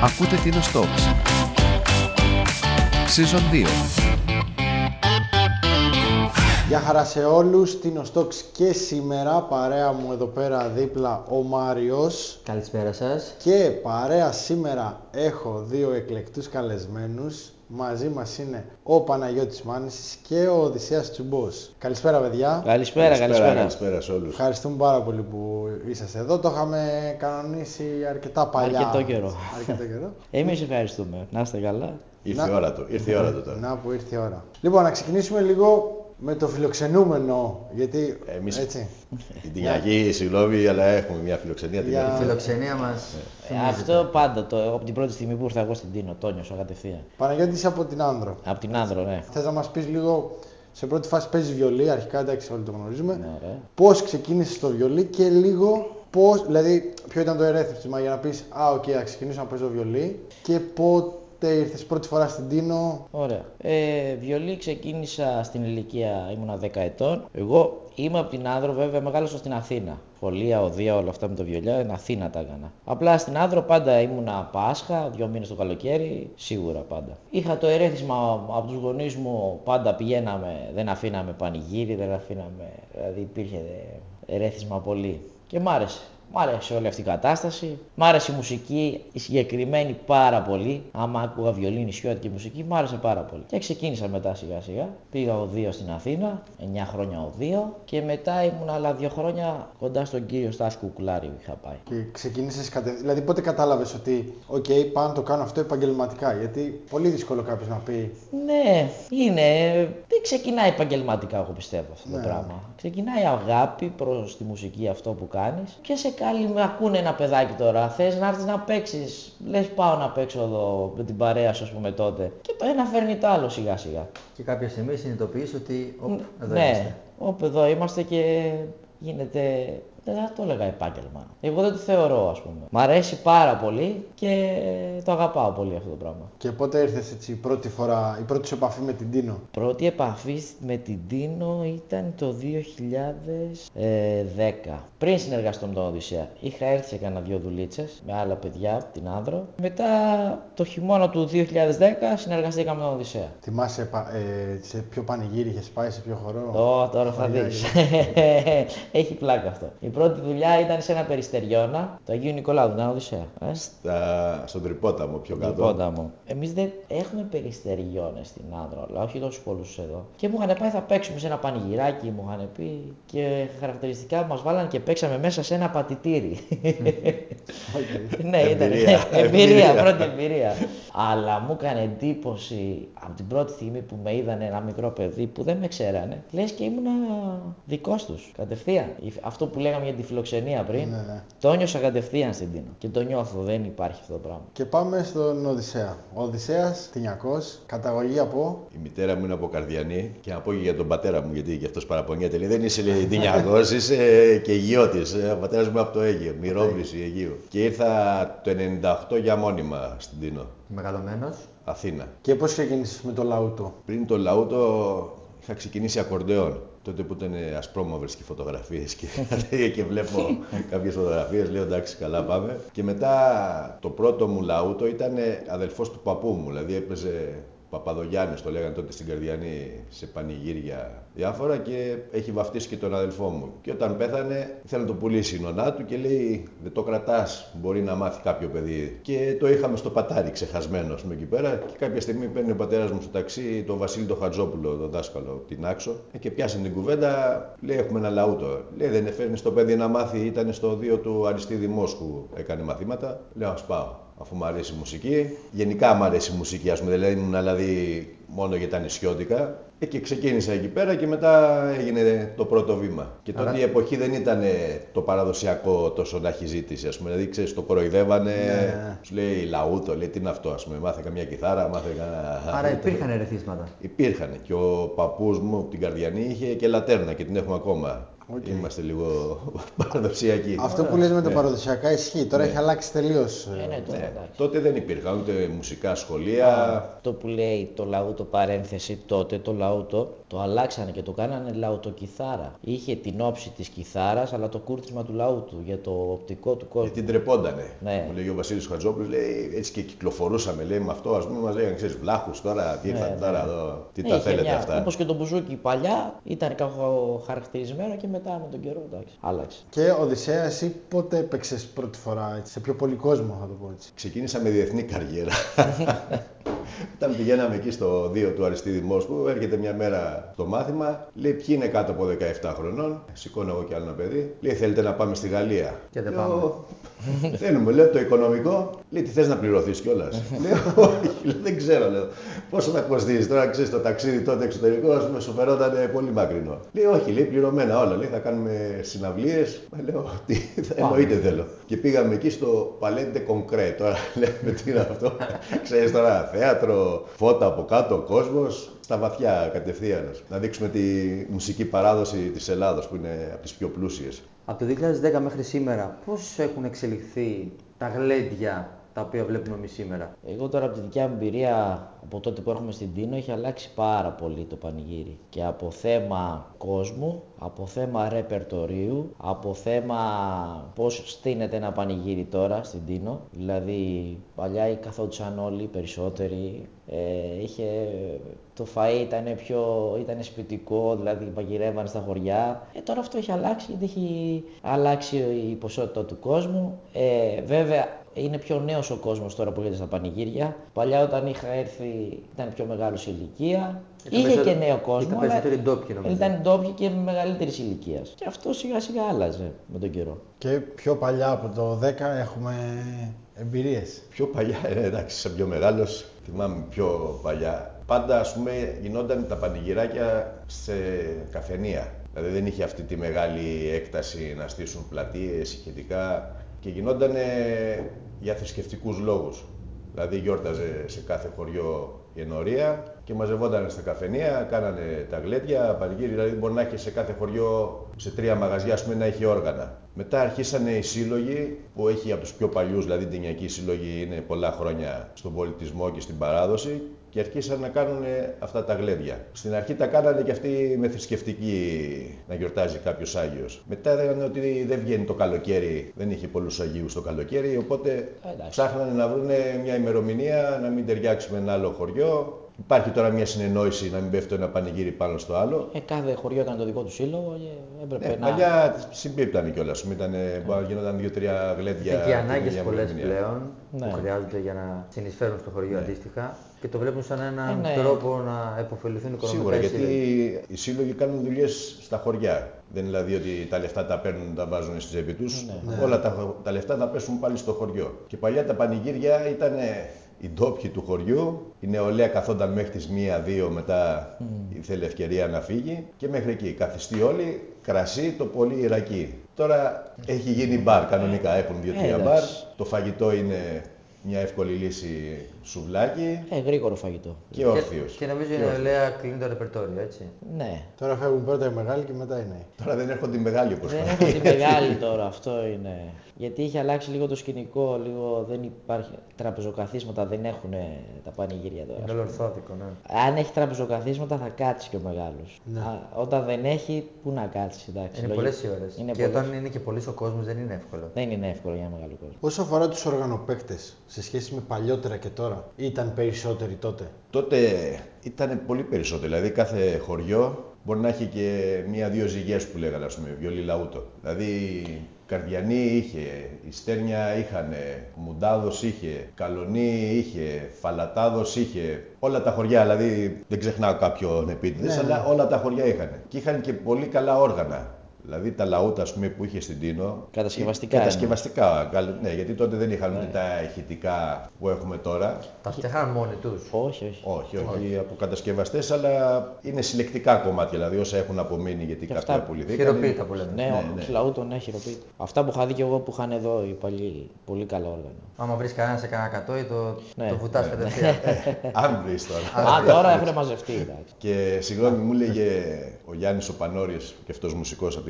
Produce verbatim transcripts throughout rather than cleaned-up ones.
Ακούτε Tino Talks Season δύο. Γεια χαρά σε όλους, Tino Talks και σήμερα παρέα μου εδώ πέρα δίπλα ο Μάριος. Καλησπέρα σας. Και παρέα σήμερα έχω δύο εκλεκτούς καλεσμένους. Μαζί μας είναι ο Παναγιώτης Μάνησης και ο Οδυσσέας Τσουμπός. Καλησπέρα παιδιά. Καλησπέρα, καλησπέρα. Καλησπέρα, καλησπέρα σε όλους. Ευχαριστούμε πάρα πολύ που είσαστε εδώ. Το είχαμε κανονίσει αρκετά παλιά. Αρκετό καιρό. Αρκετό καιρό. Εμείς ευχαριστούμε. Να είστε καλά. Ήρθε η Να... ώρα του, ήρθε η ώρα του τώρα. Να που ήρθε η ώρα. Λοιπόν, να ξεκινήσουμε λίγο με το φιλοξενούμενο, γιατί Εμείς έτσι. την Τινιακή, συγγνώμη, αλλά έχουμε μια φιλοξενία. Για- Την Η έχουμε. φιλοξενία μας. Ε, αυτό πάντα, το, από την πρώτη στιγμή που ήρθα εγώ στην Τίνο, το νιώσα κατευθείαν. Παναγιώτη, είσαι από την Άνδρο. Από την Άνδρο, ναι. Θες να μας πεις λίγο, σε πρώτη φάση παίζεις βιολί, αρχικά εντάξει όλοι το γνωρίζουμε. Ναι, ωραία. Πώς ξεκίνησες το βιολί και λίγο πώς, δηλαδή ποιο ήταν το ερέθισμα για να πεις «Α, οκ, okay, ξεκινήσω να παίζω βιολί» και πότε ήρθες πρώτη φορά στην Τίνο. Ωραία. Ε, βιολί ξεκίνησα στην ηλικία, ήμουνα δέκα ετών. Εγώ είμαι από την Άνδρο, βέβαια μεγάλωσα στην Αθήνα. Σχολεία, οδεία, όλα αυτά με το βιολιά, στην Αθήνα τα έκανα. Απλά στην Άνδρο πάντα ήμουνα Πάσχα, δύο μήνες το καλοκαίρι, σίγουρα πάντα. Είχα το ερέθισμα από τους γονείς μου, πάντα πηγαίναμε, δεν αφήναμε πανηγύρι, δεν αφήναμε, δηλαδή υπήρχε ερέθισμα πολύ. Και μ' άρεσε. Μ' άρεσε όλη αυτή η κατάσταση. Μ' άρεσε η μουσική, η συγκεκριμένη πάρα πολύ. Άμα άκουγα βιολί, νησιώτικη μουσική, μ' άρεσε πάρα πολύ. Και ξεκίνησα μετά σιγά σιγά. Πήγα οδείο στην Αθήνα, εννιά χρόνια οδείο. Και μετά ήμουν άλλα δύο χρόνια κοντά στον κύριο Στάση Κουκουλάρη που είχα πάει. Και ξεκίνησες κατευθείαν. Δηλαδή, πότε κατάλαβες ότι, οκ, okay, πάω να το κάνω αυτό επαγγελματικά. Γιατί πολύ δύσκολο κάποιος να πει. Ναι, είναι. Δεν ξεκινάει επαγγελματικά, εγώ πιστεύω αυτό το Ναι. πράγμα. Ξεκινάει αγάπη προς τη μουσική, αυτό που κάνεις. Και σε καλή, με ακούνε ένα παιδάκι τώρα. Θες να έρθεις να παίξεις. Λες, πάω να παίξω εδώ με την παρέα σου, ας πούμε τότε. Και το ένα φέρνει το άλλο σιγά σιγά. Και κάποια στιγμή συνειδητοποιείς ότι οπ, εδώ Ναι, είμαστε. όπου εδώ είμαστε και γίνεται. Δεν θα το έλεγα επάγγελμα. Εγώ δεν το θεωρώ, ας πούμε. Μ' αρέσει πάρα πολύ και το αγαπάω πολύ αυτό το πράγμα. Και πότε ήρθες έτσι η πρώτη φορά, η πρώτη σου επαφή με την Τίνο. Πρώτη επαφή με την Τίνο ήταν το δύο χιλιάδες δέκα. Πριν συνεργαστώ με τον Οδυσσέα. Είχα έρθει σε κάνα δυο δουλίτσες με άλλα παιδιά από την Άνδρο. Μετά το χειμώνα του δύο χιλιάδες δέκα συνεργαστήκαμε με τον Οδυσσέα. Θυμάσαι πα- ε, σε ποιο πανηγύρι είχες πάει, σε ποιο χορό. Ω, τώρα θα Ωραία, δεις. Έχει πλάκα αυτό. Η πρώτη δουλειά ήταν σε ένα περιστεριώνα του Αγίου Νικολάου, τον Οδυσσέα. Ε, Στα- Στον Τρυπόταμο πιο κάτω. Τρυπόταμο. Εμείς δεν έχουμε περιστεριώνες στην Άνδρο, αλλά όχι τόσους πολλούς εδώ. Και μου είχαν πάει, θα παίξουμε σε ένα πανηγυράκι, μου είχαν πει. Και χαρακτηριστικά μας βάλαν και παίξαμε μέσα σε ένα πατητήρι. Okay. Ναι, ήταν Εμπειρία. εμπειρία, πρώτη εμπειρία. Αλλά μου έκανε εντύπωση από την πρώτη στιγμή που με είδανε ένα μικρό παιδί που δεν με ξέρανε. Λες και ήμουνα δικός τους, κατευθείαν. Η- Αυτό που λέγαμε για τη φιλοξενία πριν, Ναι, ναι. το νιώσα κατευθείαν στην Τίνο. Και το νιώθω, δεν υπάρχει αυτό το πράγμα. Και πάμε στον Οδυσσέα. Ο Οδυσσέας, Τινιακός, καταγωγή από. Η μητέρα μου είναι από Καρδιανή και να πω και για τον πατέρα μου, γιατί και αυτός παραπονιέται. Λέει, δεν είσαι λέει, Τινιακός, είσαι και Αιγιώτης. Ο πατέρας μου από το Αίγυο, Μυρόβρηση Αιγείου. Και ήρθα το ενενήντα οκτώ για μόνιμα στην Τίνο, Μεγαλωμένος. Αθήνα. Και πώς ξεκίνησες με το λαούτο. Πριν το λαούτο είχα ξεκινήσει ακορντεόν. Τότε που ήταν ασπρόμαυρες και φωτογραφίες και, και βλέπω κάποιες φωτογραφίες, λέω εντάξει καλά πάμε. Και μετά το πρώτο μου λαούτο ήταν αδελφός του παππού μου, δηλαδή έπαιζε Παπαδογιάννης, το λέγανε τότε στην Καρδιανή, σε πανηγύρια διάφορα και έχει βαφτίσει και τον αδελφό μου. Και όταν πέθανε ήθελε να το πουλήσει η νονά του και λέει δεν το κρατάς, μπορεί να μάθει κάποιο παιδί. Και το είχαμε στο πατάρι ξεχασμένο με εκεί πέρα και κάποια στιγμή παίρνει ο πατέρας μου στο ταξί τον Βασίλη τον Χατζόπουλο, τον δάσκαλο, την Άξο ε, και πιάσαν την κουβέντα, λέει έχουμε ένα λαούτο. Λέει δεν φέρνει το παιδί να μάθει, ήταν στο δύο του Αριστίδη Μόσχου, έκανε μαθήματα. Λέω ας πάω. Αφού μου αρέσει η μουσική, γενικά μου αρέσει η μουσική, ας πούμε, δεν ήμουν δηλαδή μόνο για τα νησιώτικα. Ε, και ξεκίνησα εκεί πέρα και μετά έγινε το πρώτο βήμα. Και τότε Άρα... η εποχή δεν ήταν το παραδοσιακό τόσο να έχει ζήτηση, ας πούμε. Δηλαδή, ξέρεις, το κοροϊδεύανε, Ναι. σου λέει λαούτο, λέει τι είναι αυτό, ας πούμε. Μάθε καμιά κιθάρα, μάθε κανένα. Άρα υπήρχαν ερεθίσματα. Υπήρχαν. Και ο παππούς μου από την Καρδιανή είχε και λατέρνα και την έχουμε ακόμα. Okay. Είμαστε λίγο παραδοσιακοί. Αυτό που λες με τα Ναι. παραδοσιακά ισχύει. Τώρα Ναι. έχει αλλάξει τελείως. Ε, ναι, τώρα, Ναι. εντάξει. Τότε δεν υπήρχαν ούτε μουσικά σχολεία. Αυτό που λέει το λαούτο παρένθεση τότε, το λαούτο, το αλλάξανε και το κάνανε λαουτοκιθάρα. Είχε την όψη της κιθάρας, αλλά το κούρτισμα του λαούτου για το οπτικό του κόσμου. Γιατί ντρεπόντανε. Ναι. Μου λέει ο Βασίλης Χατζόπουλος, λέει έτσι και κυκλοφορούσαμε, λέει με αυτό. Ας πούμε, μας λέγανε, ξέρεις, βλάχους τώρα, τι ήρθαν Ναι, τώρα ναι. εδώ, τι Ναι, τα είχε θέλετε μια- αυτά. Όπως και το μπουζούκι παλιά ήταν κάπου χαρακτηρισμένο και μετά με τον καιρό εντάξει, άλλαξε. Και Οδυσσέα, εσύ πότε έπαιξες πρώτη φορά, έτσι, σε πιο πολύ κόσμο, θα το πω έτσι. Ξεκίνησα με διεθνή καριέρα. Όταν πηγαίναμε εκεί στο δύο του Αριστίδη Μόσπου, έρχεται μια μέρα στο μάθημα, λέει ποιοι είναι κάτω από δεκαεπτά χρονών. Σηκώνω εγώ κι άλλο ένα παιδί. Λέει θέλετε να πάμε στη Γαλλία. Και δεν Λέω, πάμε. Θέλουμε, λέω το οικονομικό. Λέει τι θες να πληρωθείς κιόλας. Λέω όχι, λέω, δεν ξέρω. Λέω. Πόσο θα κοστίζει τώρα, ξέρεις το ταξίδι τότε εξωτερικό, ας πούμε, σου φερόταν πολύ μακρινό. Λέει όχι, λέει πληρωμένα όλα. Λέει θα κάνουμε συναυλίες. Λέω τι, εννοείται θέλω. Και πήγαμε εκεί στο Palais de Concret. Τώρα λέμε τι είναι αυτό. Ξέρεις τώρα, θέατρο, φώτα από κάτω, κόσμος. Στα βαθιά κατευθείαν. Να δείξουμε τη μουσική παράδοση της Ελλάδος που είναι από τις πιο πλούσιες. Από το δύο χιλιάδες δέκα μέχρι σήμερα, πώς έχουν εξελιχθεί τα γλέντια τα οποία βλέπουμε εμείς σήμερα? Εγώ τώρα από τη δικιά μου εμπειρία από τότε που έρχομαι στην Τίνο έχει αλλάξει πάρα πολύ το πανηγύρι. Και από θέμα κόσμου, από θέμα ρεπερτορίου, από θέμα πώς στείνεται ένα πανηγύρι τώρα στην Τίνο. Δηλαδή παλιά καθόντουσαν όλοι περισσότεροι, ε, είχε, το φαΐ ήταν πιο ήταν σπιτικό, δηλαδή παγειρεύαν στα χωριά. Ε, τώρα αυτό έχει αλλάξει γιατί έχει αλλάξει η ποσότητα του κόσμου. Ε, βέβαια είναι πιο νέος ο κόσμος τώρα που έρχεται στα πανηγύρια. Παλιά όταν είχα έρθει ήταν πιο μεγάλος η ηλικία. Ήταν Είχε και περισσότερο- νέο κόσμο. ήταν αλλά περισσότεροι ντόπιοι, νομίζω. Ήταν ντόπιοι και μεγαλύτερης ηλικίας. Και αυτό σιγά σιγά άλλαζε με τον καιρό. Και πιο παλιά από το δέκα έχουμε εμπειρίες. Πιο παλιά, ε, εντάξει, σαν πιο μεγάλος, θυμάμαι πιο παλιά. Πάντα, ας πούμε, γινόταν τα πανηγυράκια σε καφενεία. Δηλαδή δεν είχε αυτή τη μεγάλη έκταση να στήσουν πλατείες, ηχητικά και γινόταν για θρησκευτικούς λόγους. Δηλαδή γιόρταζε σε κάθε χωριό η ενορία και μαζευόταν στα καφενεία, κάνανε τα γλέντια, πανηγύρι, δηλαδή μπορεί να έχει σε κάθε χωριό, σε τρία μαγαζιά, ας πούμε, να έχει όργανα. Μετά αρχίσανε οι σύλλογοι, που έχει από τους πιο παλιούς, δηλαδή την Τινιακή σύλλογοι είναι πολλά χρόνια στον πολιτισμό και στην παράδοση, και αρχίσαν να κάνουν αυτά τα γλέντια. Στην αρχή τα κάνανε και αυτοί με θρησκευτική, να γιορτάζει κάποιος Άγιος. Μετά έλεγαν ότι δεν βγαίνει το καλοκαίρι, δεν είχε πολλούς Αγίους το καλοκαίρι, οπότε Εντάξει. ψάχνανε να βρουν μια ημερομηνία να μην ταιριάξει με ένα άλλο χωριό. Υπάρχει τώρα μια συνεννόηση να μην πέφτει το ένα πανηγύρι πάνω στο άλλο. Ε, κάθε χωριό έκανε το δικό του σύλλογο και έπρεπε Ναι, να. παλιά συμπίπτανε κιόλας. Γινόταν δύο-τρία γλέντια. Έχει και ανάγκες μια πολλές ημερομηνία. πλέον Ναι. που χρειάζονται για να συνεισφέρουν στο χωριό αντίστοιχα και το βλέπουν σαν έναν Ε, ναι. τρόπο να επωφεληθούν οικονομικά. Σίγουρα, οι γιατί σύλλογοι. οι σύλλογοι κάνουν δουλειές στα χωριά. Δεν είναι δηλαδή ότι τα λεφτά τα παίρνουν, τα βάζουν στη τσέπη τους. Ναι. Όλα τα, τα λεφτά τα πέσουν πάλι στο χωριό. Και παλιά τα πανηγύρια ήταν οι ντόπιοι του χωριού. Η νεολαία καθόταν μέχρι τις μία δύο, μετά mm. ήθελε ευκαιρία να φύγει. Και μέχρι εκεί. Καθιστεί όλοι, κρασί, το πολύ Ιρακή. Τώρα έχει γίνει μπαρ κανονικά. Έχουν δύο-τρία Ε, μπαρ. εντάξει. Το φαγητό είναι μια εύκολη λύση, σουβλάκι Ε, γρήγορο φαγητό. και όρθιος. Και, και νομίζω η Και όρθιος. νεολαία κλείνει το ρεπερτόριο, έτσι. Ναι. Τώρα φεύγουν πρώτα οι μεγάλοι και μετά οι νέοι. Τώρα δεν έρχονται οι μεγάλοι όπως Δεν φαίνεται. έχω τη μεγάλη τώρα, αυτό είναι. Γιατί είχε αλλάξει λίγο το σκηνικό, λίγο δεν υπάρχει. Τραπεζοκαθίσματα δεν έχουν τα πανηγύρια τώρα. Είναι όλο ορθόδικο, ναι. Αν έχει τραπεζοκαθίσματα θα κάτσει και ο μεγάλο. Ναι. Όταν δεν έχει, πού να κάτσει, εντάξει. Είναι λογικό. πολλές οι ώρες. Είναι Και πολλές. όταν είναι και πολλής ο κόσμος δεν είναι εύκολο. Δεν είναι εύκολο για ένα μεγάλο κόσμο. Όσο αφορά τους οργανοπαίκτες, σε σχέση με παλιότερα και τώρα, ήταν περισσότεροι τότε? Τότε ήταν πολύ περισσότερο. Δηλαδή κάθε χωριό μπορεί να έχει και μία-δύο ζυγές που λέγανε, ας πούμε, βιολί λαούτο. Δηλαδή Καρδιανή είχε, η Στέρνια είχανε, Μουντάδος είχε, Καλονή είχε, Φαλατάδος είχε. Όλα τα χωριά, δηλαδή δεν ξεχνάω κάποιον επίτηδες, Ναι, ναι. αλλά όλα τα χωριά είχαν. Και είχαν και πολύ καλά όργανα. Δηλαδή τα λαούτα, ας πούμε, που είχε στην Τίνο. Κατασκευαστικά Κατασκευαστικά. καλ- Ναι, γιατί τότε δεν είχαν ούτε τα ηχητικά που έχουμε τώρα. Τα φτιάχναν μόνοι τους. Όχι, όχι. Όχι, όχι από κατασκευαστές, αλλά είναι συλλεκτικά κομμάτια, δηλαδή όσα έχουν απομείνει γιατί Και κάποια αυτά πουληθήκαν. Χειροποίητα που λέμε. Ναι, Ναι, ο ναι. λαούτο, ναι, χειροποίητα. Αυτά που είχα δει και εγώ που είχαν εδώ οι παλιοί, πολύ καλό όργανο. Άμα βρεις κανένα σε κανένα κατόι, το, Ναι. το βουτάς κατευθείαν. Αν βρεις τώρα. Α, τώρα έχουν μαζευτεί, εντάξει. Και συγγνώμη, μου έλεγε ο Γιάννης ο Πανόρης, και αυτός μουσικός από την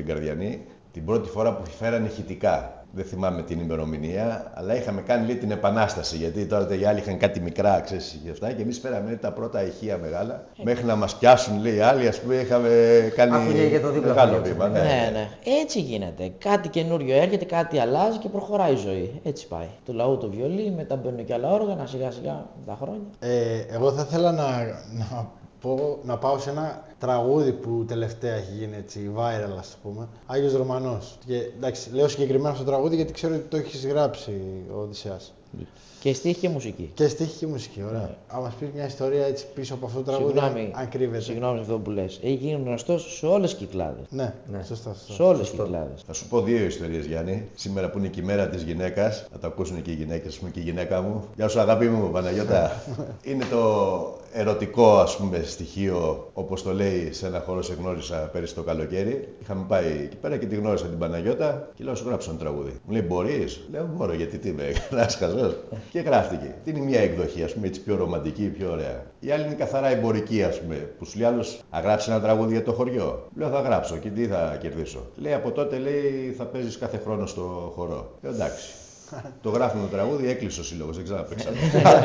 την Καρδιανή, την πρώτη φορά που φέρανε ηχητικά. Δεν θυμάμαι την ημερομηνία, αλλά είχαμε κάνει λέει, την επανάσταση. Γιατί τώρα οι άλλοι είχαν κάτι μικρά, ξέρεις, και αυτά. Και εμείς φέραμε τα πρώτα ηχεία μεγάλα. Ε, μέχρι να μας πιάσουν, λέει οι άλλοι, ας πούμε, είχαμε κάνει μεγάλο βήμα. Ναι, ναι, ναι. Έτσι γίνεται. Κάτι καινούριο έρχεται, κάτι αλλάζει και προχωράει η ζωή. Έτσι πάει. Του λαού το βιολί, μετά μπαίνουν και άλλα όργανα, σιγά σιγά με τα χρόνια. Ε, εγώ θα ήθελα να, να, πω, να πάω σε ένα τραγούδι που τελευταία έχει γίνει έτσι, viral, ας πούμε. Άγιος Ρωμανός. Και εντάξει, λέω συγκεκριμένα στο τραγούδι γιατί ξέρω ότι το έχεις γράψει ο Οδυσσέας. Και στίχη και μουσική. Και στίχη και μουσική, ωραία. Yeah. Αν μας πεις μια ιστορία έτσι πίσω από αυτό το τραγούδι, αν κρύβεται. Συγγνώμη αυτό που λες. Έχει γίνει γνωστός σε όλες τις κυκλάδες. Ναι, ναι. Σωστά, σωστά. Σε όλες τις κυκλάδες. Θα σου πω δύο ιστορίες, Γιάννη. Σήμερα που είναι και η μέρα της γυναίκας, θα το ακούσουν και οι γυναίκες, και η γυναίκα μου. Γεια σου, αγάπη μου, Παναγιώτα. Είναι το ερωτικό, ας πούμε, στοιχείο, όπως το λέει, σε ένα χώρο σε γνώρισα πέρυσι το καλοκαίρι. Είχαμε πάει εκεί πέρα και τη γνώρισα την Παναγιώτα και λέω: σου γράψω ένα τραγούδι. Μου λέει: μπορείς? Λέω: μπορώ, γιατί τι είμαι, κανένας χαζός. Και γράφτηκε. Τι είναι μια εκδοχή, ας πούμε, έτσι πιο ρομαντική, πιο ωραία. Η άλλη είναι καθαρά εμπορική, ας πούμε, που σου λέει άλλος: θα γράψει ένα τραγούδι για το χωριό. Λέω: θα γράψω και τι θα κερδίσω. Λέει: από τότε λέει θα παίζεις κάθε χρόνο στο χορό. Λέω: εντάξει. Το γράφουμε το τραγούδι, έκλεισε ο σύλλογος, δεν ξαναπαίξαμε.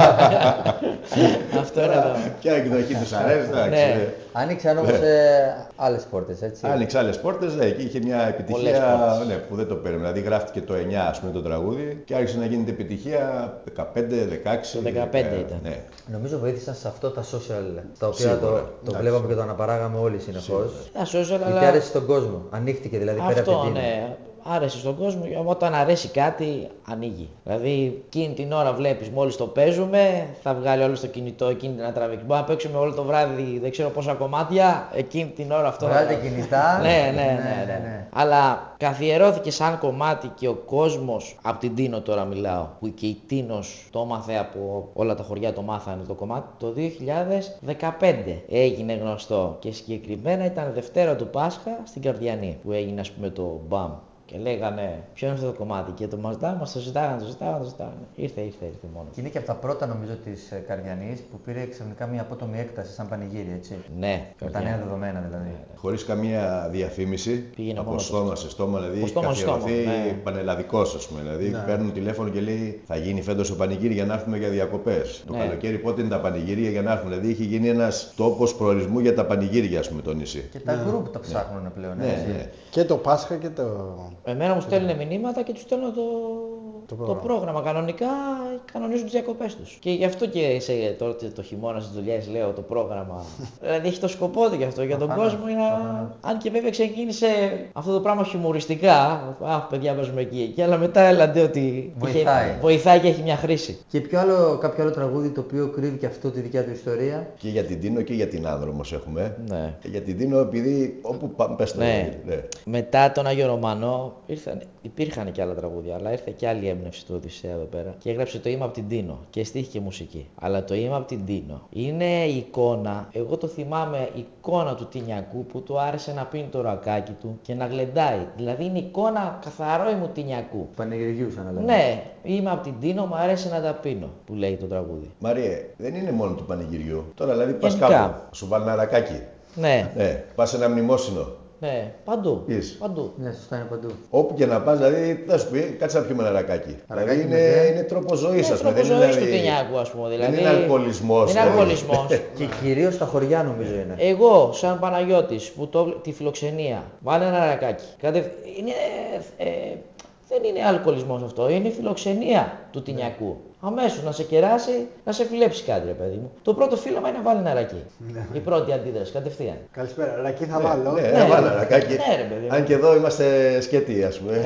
Αυτό είναι το. Ποια εκδοχή τους αρέσει, εντάξει. Άνοιξαν όμως άλλες πόρτες, έτσι. Άνοιξε άλλες πόρτες, ναι, και είχε μια επιτυχία ναι, που δεν το περίμενα. Δηλαδή γράφτηκε το εννιά, ας πούμε, το τραγούδι και άρχισε να γίνεται επιτυχία δεκαπέντε, δεκαέξι. Το δεκαπέντε ήταν. Ναι. Νομίζω βοήθησαν σε αυτό τα social, τα οποία σίγουρα, το, το βλέπαμε και το αναπαράγαμε όλοι συνεχώς. Τα social, αλλά. Γιατί άρεσε στον κόσμο. Ανοίχτηκε δηλαδή πέρα από την ναι. Άρεσε στον κόσμο, όταν αρέσει κάτι, ανοίγει. Δηλαδή, εκείνη την ώρα βλέπεις, μόλις το παίζουμε, θα βγάλει όλο στο κινητό εκείνη την τραβήξει. Μπορεί να παίξουμε όλο το βράδυ, δεν ξέρω πόσα κομμάτια, εκείνη την ώρα αυτό. Βγάλετε κινητά. Ναι, ναι, ναι, ναι, ναι, ναι. Αλλά καθιερώθηκε σαν κομμάτι και ο κόσμος, από την Τίνο τώρα μιλάω, που και η Τίνος το έμαθε από όλα τα χωριά, το μάθανε το κομμάτι, το δύο χιλιάδες δεκαπέντε έγινε γνωστό. Και συγκεκριμένα ήταν Δευτέρα του Πάσχα στην Καρδιανή, που έγινε, ας πούμε, το μπαμ. Και λέγανε ποιο είναι αυτό το κομμάτι και το μαζδά μας το ζητάγανε, το ζητάγανε, το ζητάγανε. Ήρθε, ήρθε, ήρθε μόνο. Και είναι και από τα πρώτα νομίζω της Καρδιανής που πήρε ξαφνικά μια απότομη έκταση σαν πανηγύρι, έτσι. Ναι. Με τα νέα δεδομένα δηλαδή. Ναι, ναι. Χωρίς καμία διαφήμιση, πήγαινε από στόμα σε στόμα, δηλαδή στόμα καθιερωθεί ναι. πανελλαδικός, ας πούμε. Δηλαδή ναι. παίρνουν τηλέφωνο και λέει θα γίνει φέτος ο πανηγύρι για να έρθουμε για διακοπές. Ναι. Το καλοκαίρι πότε είναι τα πανηγύρια για να έρθουμε. Δηλαδή είχε γίνει ένας τόπος προορισμού για τα πανηγύρια, ας πούμε, το νησί. Και τα ναι. γκρουπ τα ψάχνουν ναι. πλέον. Ναι, ναι. Ναι. Και το Πάσχα και το. Εμένα μου στέλνουν μηνύματα και του στέλνω το, το, πρόγραμμα. το πρόγραμμα. Κανονικά κανονίζουν τις διακοπές τους. Και γι' αυτό και σε, τότε το χειμώνα στις δουλειές λέω το πρόγραμμα. Δηλαδή έχει το σκοπό του γι' αυτό, για τον κόσμο. Να... Αν και βέβαια ξεκίνησε αυτό το πράγμα χιουμοριστικά. Αχ, παιδιά, παίζουμε εκεί, εκεί. Αλλά μετά έλαντε ότι βοηθάει. Είχε, βοηθάει και έχει μια χρήση. Και ποιο άλλο, κάποιο άλλο τραγούδι το οποίο κρύβει και αυτό τη δικιά του ιστορία. Και για την Τίνο και για την Άνδρο όμως έχουμε. Ναι. Και για την Τίνο επειδή όπου πάμε, πες το. Ναι. Ναι. Μετά τον Άγιο Ρωμανό ήρθαν, υπήρχαν και άλλα τραγούδια, αλλά ήρθε και άλλη έμπνευση του Οδυσσέα εδώ πέρα. Και έγραψε το Είμαι από την Τίνο και στίχη και μουσική. Αλλά το Είμαι από την Τίνο είναι η εικόνα, εγώ το θυμάμαι, εικόνα του Τινιακού που του άρεσε να πίνει το ρακάκι του και να γλεντάει. Δηλαδή είναι εικόνα καθαρό μου Τινιακού. Πανηγυριούσαν, αλλά. Ναι, Είμαι από την Τίνο, μου αρέσει να τα πίνω, που λέει το τραγούδι. Μαριέ, δεν είναι μόνο του πανηγυριού. Τώρα δηλαδή πας κάπου, σου βάλει ένα ρακάκι. Ναι. Ναι. Πας σε ένα μνημόσυνο. Ναι, παντού. Είσαι. Παντού. Ναι, σωστά είναι παντού. Όπου και να πας, δηλαδή, θα σου πει, κάτσε να πιούμε ένα ρακάκι. Δηλαδή είναι, είναι τρόπο ζωής, ας πούμε. Είναι τρόπο ζωής του Τινιάκου, ας πούμε. Δηλαδή, δεν είναι αλκοολισμός. Είναι αλκοολισμός. Και κυρίως στα χωριά νομίζω είναι. Εγώ, σαν Παναγιώτης, που το, τη φιλοξενία, βάλε ένα ρακάκι. Κατευ... Είναι, ε, ε, δεν είναι αλκοολισμός αυτό, είναι φιλοξενία του Τινιακού. Αμέσως να σε κεράσει, να σε φιλέψει κάτι, ρε παιδί μου. Το πρώτο φίλωμα είναι να βάλει ένα ρακί. Ναι. Η πρώτη αντίδραση, κατευθείαν. Καλησπέρα, ρακί θα ναι, βάλω. Ναι, ναι, βάλω ρακάκι. Ναι, ρε παιδί μου. Αν και εδώ είμαστε σκέτοι, ας πούμε.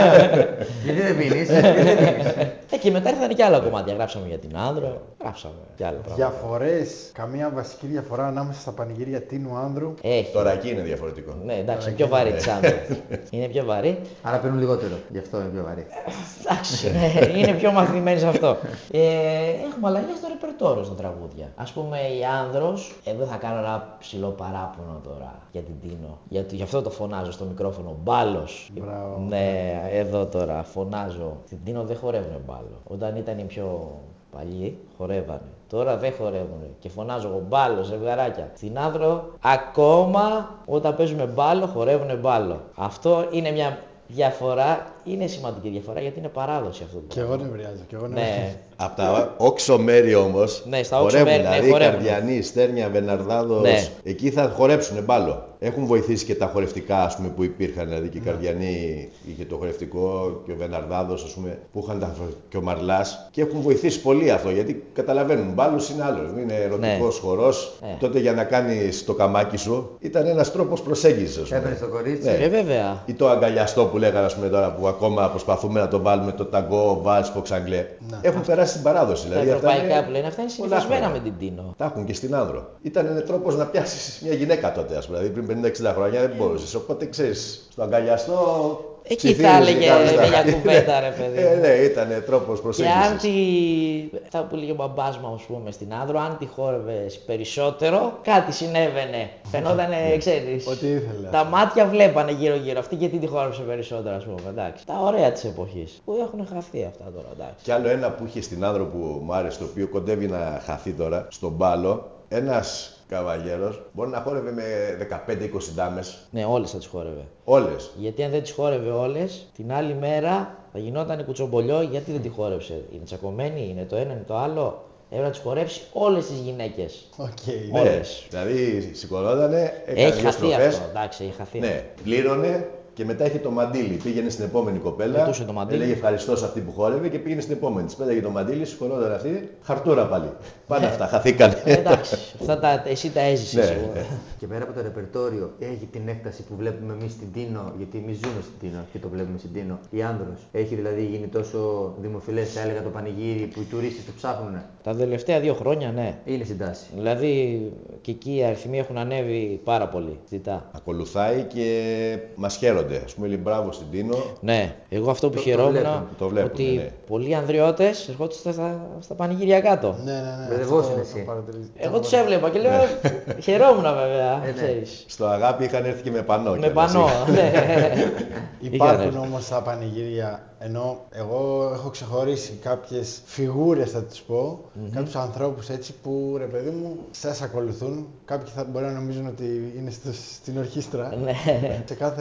Γιατί δεν πίνεις. Ε, και μετά ήρθαν και άλλα κομμάτια. Γράψαμε για την Άνδρο, γράψαμε και άλλα πράγματα. Διαφορές, καμία βασική διαφορά ανάμεσα στα πανηγύρια Τίνου Άνδρου. Έχει. Το ρακί είναι διαφορετικό. Ναι, εντάξει, είναι πιο βαρύ της Άνδρου. Είναι πιο βαρύ. Άρα παίρνουν λιγότερο, γι' αυτό είναι πιο βαρύ. Εντάξει, ναι, είναι πιο μαθημένοι σε αυτό. Ε, έχουμε αλλαγές στο ρεπερτόριο στα τραγούδια. Ας πούμε, η Άνδρος, εδώ θα κάνω ένα ψηλό παράπονο τώρα για την Τίνο. Για, γι' αυτό το φωνάζω στο μικρόφωνο. Μπάλος. Μπράβο. Ναι, εδώ τώρα φωνάζω. Στην Τίνο δεν χορεύουν μπάλο. μπάλο. Όταν ήταν οι πιο παλιοί, χορεύανε. Τώρα δεν χορεύουν και φωνάζω εγώ μπάλο, ζευγαράκια. Στην Άνδρο, ακόμα όταν παίζουμε μπάλο, χορεύουν μπάλο. Αυτό είναι μια διαφορά, είναι σημαντική διαφορά γιατί είναι παράδοση αυτό το Και εγώ νευριάζω. Και εγώ Ναι. νευριάζω. Από τα όξο μέρη όμως, Ναι, στα όξο χορεύουν, μέρη, ναι, δηλαδή χορεύουν. Καρδιανή, Στέρνια, Βεναρδάδος, Ναι. εκεί θα χορέψουν μπάλο. Έχουν βοηθήσει και τα χορευτικά ας πούμε, που υπήρχαν, δηλαδή και η Καρδιανή είχε το χορευτικό και ο Βεναρδάδος ας πούμε, που είχαν τα, και ο Μαρλάς και έχουν βοηθήσει πολύ αυτό γιατί καταλαβαίνουν, μπάλος είναι άλλο, είναι ερωτικός Ναι. χορός. Ναι. Τότε για να κάνεις το καμάκι σου ήταν ένας τρόπος προσέγγισης ας πούμε. Έπαιρνε το κορίτσι. Ναι. Ε, βέβαια. Ή το αγκαλιαστό που λέγανε ας πούμε, τώρα που ακόμα προσπαθούμε να το βάλουμε το ταγκό, βάλς, ποξαγκλέ. Ναι. Έχουν περάσει στην παράδοση. Τα Δηλαδή, αυτά ευρωπαϊκά είναι που λένε αυτά είναι πολλά συνηθισμένα χρόνια. με την Τίνο. Τα έχουν και στην Άνδρο. Ήταν τρόπο να πιάσει μια γυναίκα τότε, α πούμε. Δηλαδή πριν πενήντα εξήντα χρόνια δεν μπορούσε. Οπότε ξέρει, στο αγκαλιαστό. Εκεί ψιθύριζε θα έλεγε κάπως τα- μια κουβέντα, ρε παιδί Ε, μου. ναι, ήταν τρόπο Και προσέγγιση. αν τη. Θα που λέγε ο μπαμπάς μου, ας πούμε, στην Άνδρο, αν τη χόρευες περισσότερο, κάτι συνέβαινε. Φαινόταν, ξέρεις. Ό,τι ήθελε. Τα μάτια βλέπανε γύρω-γύρω. Αυτή γιατί τη χόρεψε περισσότερο, ας πούμε. Εντάξει. Τα ωραία της εποχής. Που έχουν χαθεί αυτά τώρα, εντάξει. Κι άλλο ένα που είχε στην Άνδρο που μου άρεσε, το οποίο κοντεύει να χαθεί τώρα, στον μπάλο, ένας καβαλιέρος μπορεί να χόρευε με δεκαπέντε είκοσι ντάμες. Ναι, όλες θα τις χόρευε. Όλες. Γιατί αν δεν τις χόρευε όλες, την άλλη μέρα θα γινόταν κουτσομπολιό γιατί δεν τη χόρεψε. Είναι τσακωμένη, είναι το ένα, είναι το άλλο. Έπρεπε να τις χορέψει όλες τις γυναίκες. Οκ. Ναι. Όλες. Δηλαδή σηκωνότανε, έκανε Έχει δύο χαθεί στροφές. αυτό, εντάξει, έχει χαθεί. Ναι, πλήρωνε και μετά είχε το μαντίλι. Πήγαινε στην επόμενη κοπέλα. Πετούσε το μαντίλι. Έλεγε ευχαριστώ σε αυτή που χόρευε και πήγαινε στην επόμενη. Τη πέταγε το μαντίλι, σηκωνόταν αυτή. Χαρτούρα πάλι. Πάντα αυτά, χαθήκανε. Ε, εντάξει, αυτά τα, εσύ τα έζησες Ναι, σίγουρα. ναι. Και πέρα από το ρεπερτόριο, έχει την έκταση που βλέπουμε εμεί στην Τίνο, γιατί εμεί ζούμε στην Τίνο και το βλέπουμε στην Τίνο. Η Άνδρος. Έχει δηλαδή γίνει τόσο δημοφιλές, θα έλεγα, το πανηγύρι που οι τουρίστες το ψάχνουν. Τα τελευταία δύο χρόνια, ναι. Είναι στην τάση. Δηλαδή και εκεί οι αριθμοί έχουν ανέβει πάρα πολύ. Ζητά. Ακολουθάει και μα χαίρονται. Α πούμε, λέει μπράβο στην Τίνο. Ναι, εγώ αυτό που Το- το χαιρόμουν βλέπουν, το βλέπουν, ότι ναι. πολλοί ανδριώτες ερχόντουσαν στα, στα πανηγύρια κάτω. Ναι, ναι, ναι. Μπερδευόσουν αυτό εσύ. το παρατηρείς. Εγώ τους έβλεπα και λέω χαιρόμουν βέβαια, Ε, ναι. ξέρεις. Στο αγάπη είχαν έρθει και με πανό. Με κιόλας. πανό, ναι. Υπάρχουν Είχαν όμως τα πανηγύρια, ενώ εγώ έχω ξεχωρίσει κάποιες φιγούρες θα τις πω, κάποιους ανθρώπους έτσι που ρε παιδί μου σας ακολουθούν. Κάποιοι θα μπορεί να νομίζουν ότι είναι στο, στην ορχήστρα. Ναι. Σε κάθε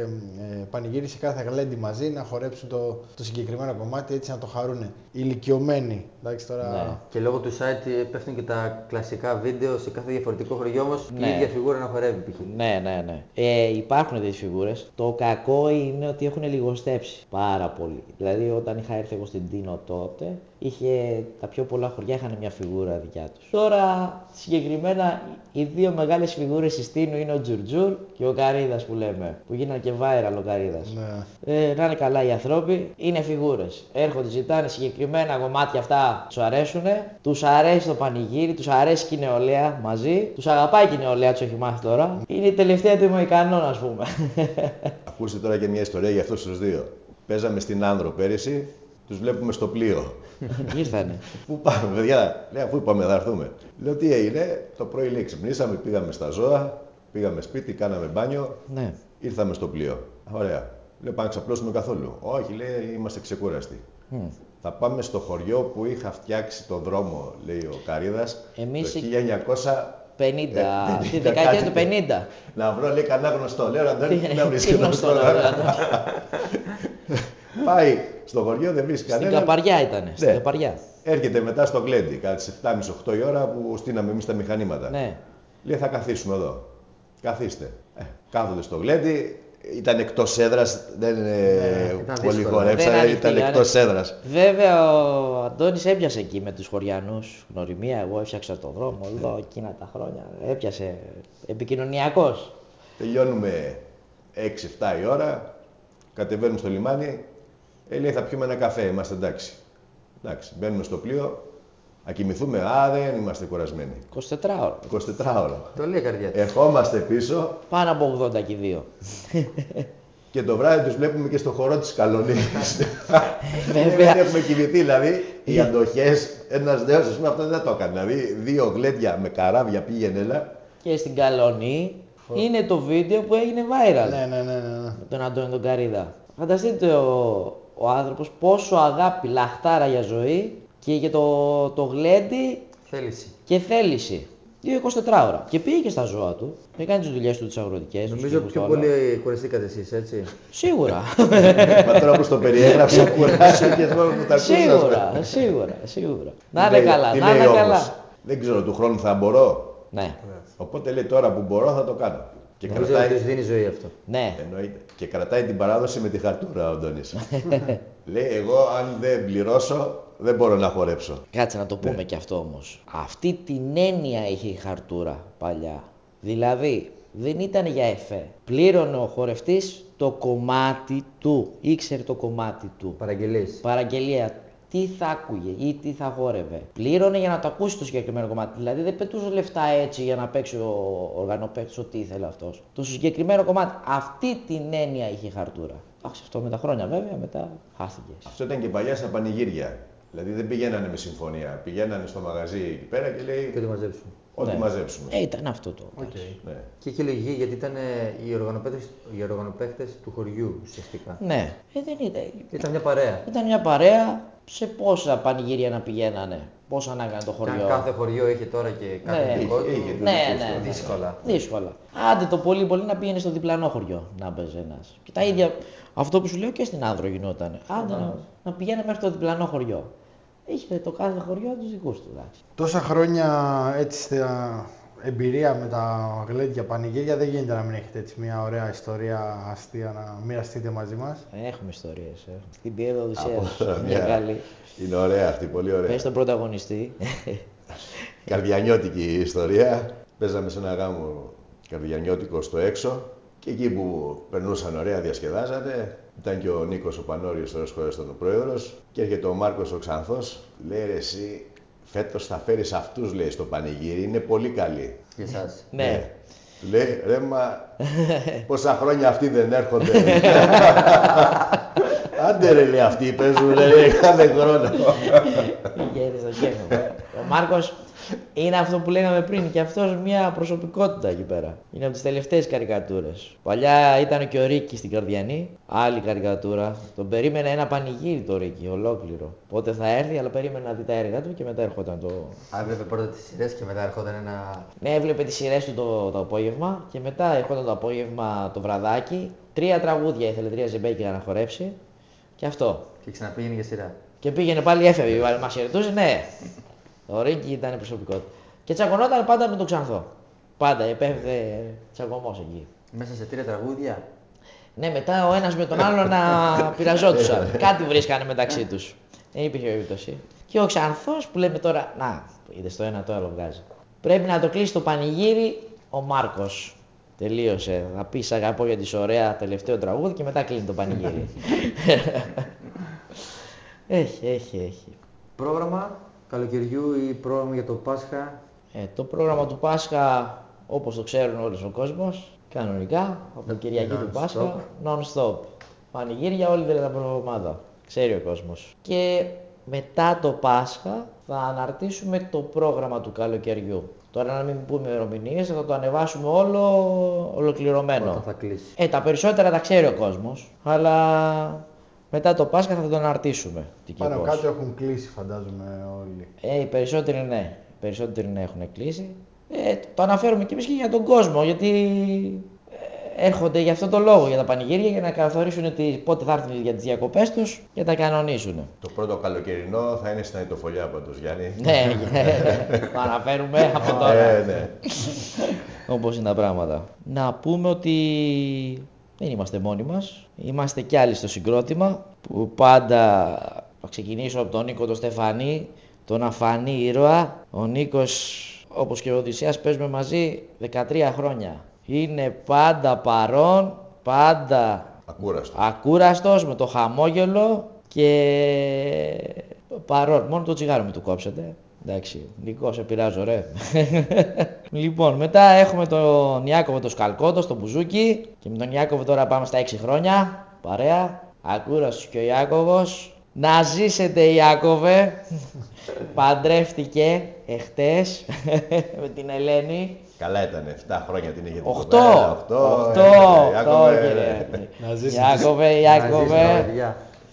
ε, πανηγύρι, σε κάθε γλέντι μαζί να χορέψουν το, το συγκεκριμένο κομμάτι έτσι να το χαρούν. Ηλικιωμένοι. Εντάξει τώρα. Ναι. Και λόγω του site πέφτουν και τα κλασικά βίντεο σε κάθε διαφορετικό χωριό όμως και Ναι. η ίδια φιγούρα να χορεύει π.χ. Ναι, ναι, ναι. Ε, υπάρχουν τέτοιες φιγούρες. Το κακό είναι ότι έχουν λιγοστέψει πάρα πολύ. Δηλαδή, όταν είχα έρθει εγώ στην Τίνο τότε, είχε, τα πιο πολλά χωριά είχαν μια φιγούρα δικιά τους. Τώρα, συγκεκριμένα, οι δύο μεγάλες φιγούρες της Τίνου είναι ο Τζουρτζουρ και ο Καρίδας που λέμε. Που γίνανε και viral ο Καρίδας. Ναι. Ε, να είναι καλά οι άνθρωποι, είναι φιγούρες. Έρχονται, ζητάνε συγκεκριμένα κομμάτια αυτά, τους αρέσουνε, τους αρέσει το πανηγύρι, τους αρέσει και η νεολαία μαζί, τους αγαπάει και η νεολαία, τους έχει μάθει τώρα. Είναι η τελευταία του Μοϊκανών, ας πούμε. Ακούστε τώρα και μια ιστορία για αυτούς τους δύο. Παίζαμε στην Άνδρο πέρυσι, τους βλέπουμε στο πλοίο. Ήρθανε. Πού πάμε, παιδιά, λέει, αφού είπαμε θα έρθουμε. Λέω τι έγινε, το πρωί λέει ξυπνήσαμε, πήγαμε στα ζώα, πήγαμε σπίτι, κάναμε μπάνιο, Ναι. ήρθαμε στο πλοίο. Ωραία. Λέω πάμε να ξαπλώσουμε καθόλου. Όχι, λέει, είμαστε ξεκούραστοι. Μμ. Θα πάμε στο χωριό που είχα φτιάξει τον δρόμο, λέει ο Καρίδας, Εμείς το οι- χίλια εννιακόσια πενήντα, Ε, τη κάτι. δεκαετία του πενήντα. Να βρω, λέει, κανένα γνωστό. Λέω, Αντώνη, Τι- να τι βρίσκει τον γνωστό, γνωστό. ρε, Αντώνη. Πάει στο χωριό, δεν βρίσκει Στην κανένα. Καπαριά ήτανε, στην Ναι. Καπαριά. Έρχεται μετά στο Γκλέντι, κάτι στις επτά και μισή οκτώ η ώρα που στείναμε εμείς τα μηχανήματα. Ναι. Λέει, θα καθίσουμε εδώ. Καθίστε. Ε, κάθονται στο Γκλέντι, ήταν εκτός έδρας, δεν είναι ήταν πολύ δύσκολο. χορέψα, Δεν ήταν ανοιχτή, εκτός άρα. έδρας. Βέβαια ο Αντώνης έπιασε εκεί με τους χωριανούς γνωριμία. Εγώ έφτιαξα το δρόμο εδώ εκείνα τα χρόνια. Έπιασε επικοινωνιακός. Τελειώνουμε έξι εφτά η ώρα, κατεβαίνουμε στο λιμάνι, ε, λέει, θα πιούμε ένα καφέ, είμαστε εντάξει. Εντάξει, μπαίνουμε στο πλοίο, να κοιμηθούμε, α, δεν είμαστε κουρασμένοι. εικοσιτετράωρο. εικοσιτετράωρο. Το λέει η καρδιά της. Ερχόμαστε πίσω Πάνω από ογδόντα και δύο. και το βράδυ τους βλέπουμε και στο χορό της Καλονής. Βέβαια. Δεν έχουμε κοιμηθεί, δηλαδή οι αντοχές, ένας νέος, ας πούμε, αυτό δεν το έκανε. Δηλαδή δύο γλέντια με καράβια πήγαινε έλα. Και στην Καλονή είναι το βίντεο που έγινε viral. Ναι, ναι, ναι, ναι, ναι. Με τον Αντώνη τον Καρίδα. Φανταστείτε ο, ο άνθρωπος πόσο αγάπη, λαχτάρα για ζωή και για το, το γλέντι Θέληση. και θέληση. είκοσι τέσσερις ώρα. Και πήγε και στα ζώα του. Έκανε τις δουλειές του τις αγροτικές. Νομίζω πιο πολύ κουραστήκατε εσείς, έτσι. Σίγουρα. Μα τώρα που το περιέγραψα, κουράστηκες μόνο που τα ακούσας. Σίγουρα, σίγουρα, σίγουρα. Να Τι είναι λέει- καλά, τι να λέει είναι όμως, καλά. Δεν ξέρω, του χρόνου θα μπορώ. Ναι, Οπότε λέει τώρα που μπορώ θα το κάνω. Και Νομίζω κρατάει, ότι τους δίνει ζωή αυτό. ναι. εννοείται. Και κρατάει την παράδοση με τη χαρτούρα ο Αντώνης. Λέει εγώ αν δεν πληρώσω δεν μπορώ να χορέψω. Κάτσε να το πούμε και αυτό όμως. Αυτή την έννοια είχε η χαρτούρα παλιά. Δηλαδή, δεν ήταν για εφέ. Πλήρωνε ο χορευτής το κομμάτι του. Ήξερε το κομμάτι του. Παραγγελίες. Παραγγελία. Τι θα άκουγε ή τι θα χόρευε. Πλήρωνε για να το ακούσει το συγκεκριμένο κομμάτι. Δηλαδή δεν πετούσε λεφτά έτσι για να παίξει ο οργανοπαίκτης ό,τι ήθελε αυτός. Το συγκεκριμένο κομμάτι. Αυτή την έννοια είχε η χαρτούρα. Εντάξει, αυτό με τα χρόνια βέβαια μετά χάθηκε. Αυτό ήταν και παλιά στα πανηγύρια. Δηλαδή δεν πηγαίνανε με συμφωνία. Πηγαίνανε στο μαγαζί εκεί πέρα και λέει Και το μαζέψουμε. ό,τι Ναι. μαζέψουμε. Ε, ήταν αυτό το. Ναι. Και είχε λογική γιατί ήταν ε, οι οργανοπαίκτες, οι οργανοπαίκτες του χωριού ουσιαστικά. Ναι, ε, δεν ήταν. Ήταν μια παρέα. Ήταν μια παρέα σε πόσα πανηγύρια να πηγαίνανε, πόσα να έκανε το Και χωριό. αν κάθε χωριό είχε τώρα και κάθε Ναι. δικό του. Είχε, είχε το Ναι, δικό ναι, του. ναι. Δύσκολα. Δύσκολα. Άντε το πολύ πολύ να πήγαινε στο διπλανό χωριό να παίζει ένας. Και τα ίδια, αυτό που σου λέω και στην Άνδρο γινόταν. Άντε να, να πηγαίνει μέχρι το διπλανό χωριό. Είχε το κάθε χωριό τους δικούς του. Εντάξει. Τόσα χρόνια έτσι στα εμπειρία με τα γλέντια πανηγύρια δεν γίνεται να μην έχετε έτσι μια ωραία ιστορία αστεία να μοιραστείτε μαζί μας. Έχουμε ιστορίες. Ε. Στην Πιέδο Οδυσσέας. τώρα Μια μια- καλή. Είναι ωραία αυτή, πολύ ωραία. Πες τον πρωταγωνιστή. Καρδιανιώτικη ιστορία. Παίζαμε σε ένα γάμο καρδιανιώτικο στο έξω και εκεί που περνούσαν ωραία, διασκεδάζατε. Ήταν και ο Νίκος ο Πανόριος, τώρα σχόλια ο πρόεδρος. Και έρχεται ο Μάρκος ο Ξανθός. Λέει ρε, εσύ φέτος θα φέρεις αυτούς, λέει, στο πανηγύρι. Είναι πολύ καλοί. Για εσάς. Ναι. Του λέει ρε, μα πόσα χρόνια αυτοί δεν έρχονται. Άντε ρε, λέει, αυτοί παίζουν λέει, κάθε χρόνο. Είχε στο κέφι. Ο Μάρκος είναι αυτό που λέγαμε πριν και αυτός μια προσωπικότητα εκεί πέρα. Είναι από τις τελευταίες καρικατούρες. Παλιά ήταν και ο Ρίκης στην Καρδιανή, άλλη καρικατούρα. Τον περίμενε ένα πανηγύρι το Ρίκη, ολόκληρο. Πότε θα έρθει, αλλά περίμενε να δει τα έργα του και μετά έρχονταν το. Αν έβλεπε πρώτα τις σειρές και μετά έρχονταν ένα. Ναι, έβλεπε τις σειρές του το, το απόγευμα και μετά έρχονταν το απόγευμα το βραδάκι. Τρία τραγούδια ήθελε, τρία ζεμπέκια να χορέψει και αυτό. Και ξαναπήγαινε για σειρά. Και πήγαινε πάλι, έφευγε, μας χαιρετούσε, ναι. Ο Ρίκη ήταν προσωπικότητα. Και τσακωνόταν πάντα με τον Ξανθό. Πάντα επέφευε τσακωμός εκεί. Μέσα σε τρία τραγούδια. Ναι, μετά ο ένας με τον άλλο να πειραζόντουσαν. Κάτι βρίσκανε μεταξύ τους. Δεν υπήρχε περίπτωση. Και ο Ξανθός που λέμε τώρα, να, είδες το ένα το άλλο βγάζει. Πρέπει να το κλείσει το πανηγύρι ο Μάρκος. Τελείωσε. Θα πεις αγαπώ για τη ωραία τελευταίο τραγούδι και μετά κλείνει το πανηγύρι. Έχει, έχει, έχει. Πρόγραμμα καλοκαιριού ή πρόγραμμα για το Πάσχα. Ε, το πρόγραμμα του Πάσχα, όπως το ξέρουν όλος ο κόσμος, κανονικά, από την Κυριακή του Non-stop. Πάσχα, non-stop. Πανηγύρια όλη την εβδομάδα, ξέρει ο κόσμος. Και μετά το Πάσχα θα αναρτήσουμε το πρόγραμμα του καλοκαιριού. Τώρα να μην πούμε ημερομηνίες, θα το ανεβάσουμε όλο ολοκληρωμένο. Όταν θα κλείσει. Ε, τα περισσότερα τα ξέρει ο κόσμος, αλλά μετά το Πάσχα θα το αναρτήσουμε. Τι και Πάνω πώς. κάτω έχουν κλείσει φαντάζομαι όλοι. Ε, οι περισσότεροι ναι. Οι περισσότεροι ναι έχουν κλείσει. Ε, το αναφέρουμε και εμείς και για τον κόσμο, γιατί ε, έρχονται για αυτό το λόγο, για τα πανηγύρια, για να καθορίσουν ότι πότε θα έρθουν για τις διακοπές τους και τα κανονίσουν. Το πρώτο καλοκαιρινό θα είναι στην Αιτοφολιά πάντως, Γιάννη. Ναι, το αναφέρουμε από τώρα. Ε, ναι. Όπως είναι τα πράγματα. Να πούμε ότι δεν είμαστε μόνοι μας. Είμαστε κι άλλοι στο συγκρότημα που πάντα θα ξεκινήσω από τον Νίκο τον Στεφανή, τον αφανή ήρωα. Ο Νίκος, όπως και ο Οδυσσέας, παίζουμε μαζί δεκατρία χρόνια. Είναι πάντα παρόν, πάντα Ακούραστο. ακούραστος, με το χαμόγελο και παρόν. Μόνο το τσιγάρο μην του κόψετε. Εντάξει, Νικό, σε πειράζω ρε. Λοιπόν, μετά έχουμε τον Ιάκωβο το Σκαλκόντο, το Μπουζούκι. Και με τον Ιάκωβο τώρα πάμε στα έξι χρόνια. Παρέα. Ακούραστος και ο Ιάκωβος. Να ζήσετε Ιάκωβε. Παντρεύτηκε εχτες με την Ελένη. Καλά ήταν, εφτά χρόνια την είχε την Οχτώ. κοπέλα, οχτώ, Οχτώ. ε, Οχτώ, Ιάκωβε, κύριε. Να ζήσεις. Ιάκωβε, Να ζήσει τα Ιάκωβε. παιδιά.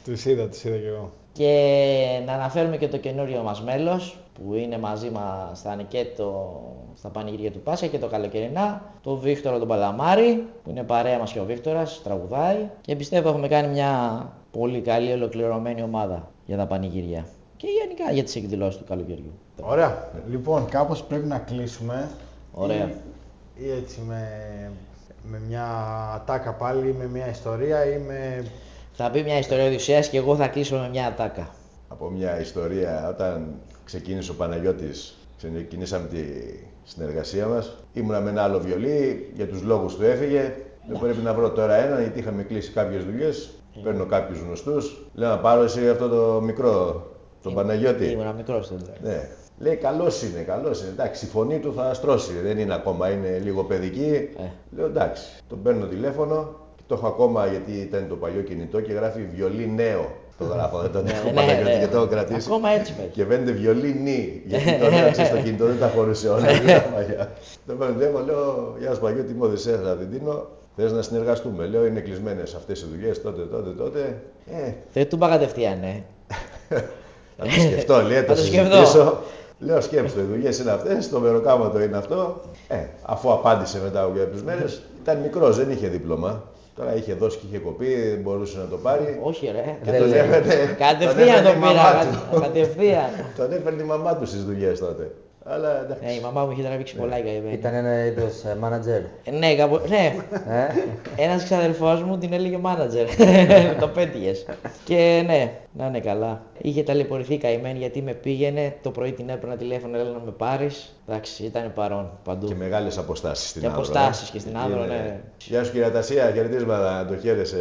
Τους είδα, τους είδα κι εγώ. Και να αναφέρουμε και το καινούριο μας μέλος που είναι μαζί μας στα Νικέτο, στα πανηγύρια του Πάσχα και το καλοκαιρινά, τον Βίκτορα τον Παλαμάρη, που είναι παρέα μας και ο Βίκτορας, τραγουδάει και πιστεύω έχουμε κάνει μια πολύ καλή ολοκληρωμένη ομάδα για τα πανηγύρια και γενικά για τις εκδηλώσεις του καλοκαιριού. Ωραία. Λοιπόν, κάπως πρέπει να κλείσουμε. Ωραία. Ή, ή έτσι με, με μια ατάκα πάλι, ή με μια ιστορία ή με... Θα πει μια ιστορία οδυσσέας και εγώ θα κλείσω με μια ατάκα. Από μια ιστορία, όταν ξεκίνησε ο Παναγιώτης, ξεκινήσαμε τη συνεργασία μας. Ήμουνα με ένα άλλο βιολί, για τους λόγους του έφυγε. Δεν πρέπει να βρω τώρα ένα, γιατί είχαμε κλείσει κάποιες δουλειές. Mm. Παίρνω κάποιους γνωστούς. Λέω να πάρω εσύ αυτό το μικρό, τον Παναγιώτη. Ήμουνα μικρός τότε. Ναι. Λέει καλός είναι, καλός είναι. Εντάξει, η φωνή του θα στρώσει. Δεν είναι ακόμα, είναι λίγο παιδική. Ε. Λέω εντάξει. Τον παίρνω τηλέφωνο. Το έχω ακόμα γιατί ήταν το παλιό κινητό και γράφει βιολί νέο. Το γράφω, δεν τον έχω Παναγιώτη και το έχω κρατήσει. Ακόμα έτσι πέφτει. Και βαίνετε βιολί νι, γιατί το έγραψε στο κινητό, δεν τα χωρούσε όλα. Το παίρνω τηλέφωνο, λέω Γεια σου Παναγιώτη, είμαι ο Οδυσσέας από την Τίνο. Θες να συνεργαστούμε. Λέω είναι κλεισμένες αυτές οι δουλειές τότε, τότε, τότε. Ε. Δεν του είπα κατευθείαν, ναι. Θα το σκεφτώ, λέει, θα το συζητήσω. Λέω σκέψτε, οι δουλειές είναι αυτές, το μεροκάματο είναι αυτό. Ε, αφού απάντησε μετά από κάποιες μέρες, ήταν μικρός, δεν είχε δίπλωμα. Τώρα είχε δώσει και είχε κοπεί, δεν μπορούσε να το πάρει. Όχι ρε. Και τον έφερε, κατευθείαν τον πήρα, κατευθείαν. Τον έφερε η μαμά του στις δουλειές τότε. Αλλά εντάξει. Ναι, η μαμά μου είχε τραβήξει πολλά η καημένη. Ήταν ένα είδος manager. Ναι, κάπου, ναι. Ένας ξαδελφός μου την έλεγε manager. Το πέτυχες. Και ναι, να είναι καλά. Είχε ταλαιπωρηθεί καημένη γιατί με πήγαινε το πρωί την έπαιρνα τηλέφωνο, έλεγα να με πάρεις. Εντάξει, ήταν παρόν παντού. Και μεγάλες αποστάσεις στην και Άνδρο. Και αποστάσεις και στην Άνδρο, ναι. Γεια σου κυρία Τασία, χαιρετίσματα, το χαίρεσαι.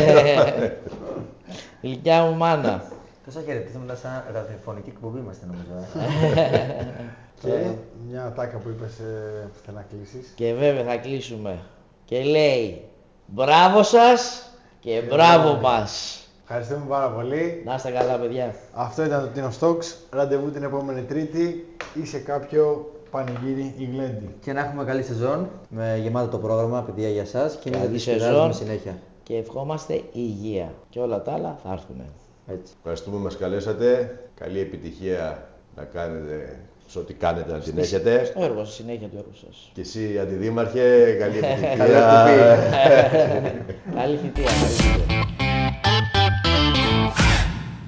Γλυκιά μου μάνα. Τόσα χαιρετίσματα σαν ραδιοφωνική εκπομπή είμαστε νομίζω. Και μια ατάκα που είπες ε, που θέλει να κλείσεις. Και βέβαια θα κλείσουμε. Και λέει μπράβο σας και, και μπράβο μας. Ευχαριστούμε πάρα πολύ. Να είστε καλά παιδιά. Αυτό ήταν το Tino Stocks. Ραντεβού την επόμενη Τρίτη ή σε κάποιο πανηγύρι ή γλέντι. Και να έχουμε καλή σεζόν με γεμάτο το πρόγραμμα, παιδιά για εσάς και καλή να σεζόν συνέχεια. Και ευχόμαστε υγεία. Και όλα τα άλλα θα έρθουν. Έτσι. Ευχαριστούμε που μας καλέσατε. Καλή επιτυχία να κάνετε σε ό,τι κάνετε να την έχετε. Στο έργο σας, συνέχεια του έργου σας. Και εσύ αντιδήμαρχε, καλή επιτυχία. Καλή θητεία.